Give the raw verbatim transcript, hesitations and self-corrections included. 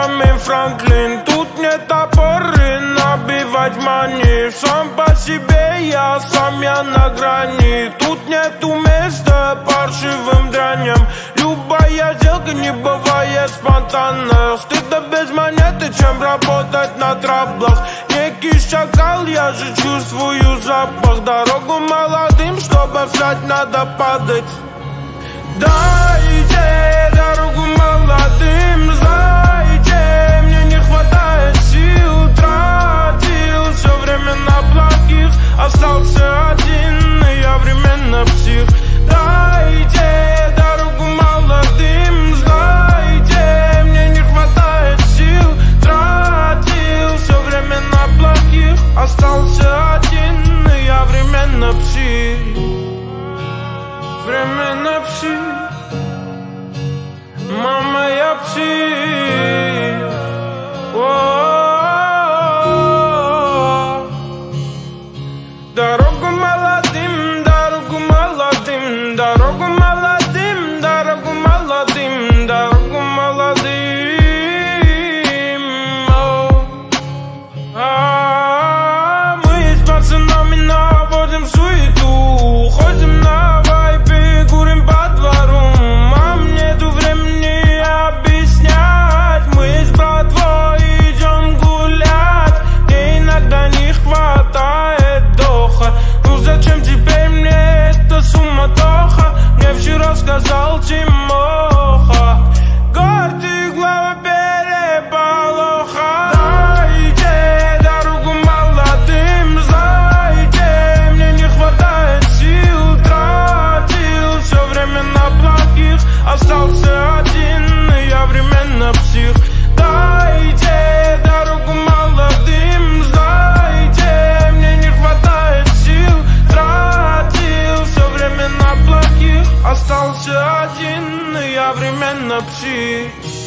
Бенджамин Франклин. Тут нет опоры набивать мани. Сам по себе я, сам я на грани. Тут нету места паршивым дряням. Любая сделка не бывает спонтанно. Стыдно без монеты, чем работать на траблах. Некий шакал, я же чувствую запах. Дорогу молодым, чтобы встать, надо падать. Дайте дорогу молодым, знаете, мне не хватает сил. Тратил все время на плохих, остался один, и я временно псих. Дайте дорогу молодым, знаете, мне не хватает сил. Тратил все время на плохих, остался один, и я временно псих. Временно псих. Мама, я псих. О-о-о-о. Дорогу молодым, дорогу молодым, дорогу молодым, дорогу молодым, дорогу молодым. А мы с пацанами наводим суету, ходим на вайпе, курим по двору. Мам, нету времени объяснять. Мы с братвой идем гулять, мне иногда не хватает доха. Ну зачем теперь мне эта суматоха? Мне вчера сказал Тимоха. Гордый глава переполоха. Дайте дорогу молодым, знаете, мне не хватает сил. Тратил все время на плохих, остался один, и я временно псих. Дайте дорогу молодым, знаете, мне не хватает сил. Тратил все время на плохих, остался один, и я временно псих.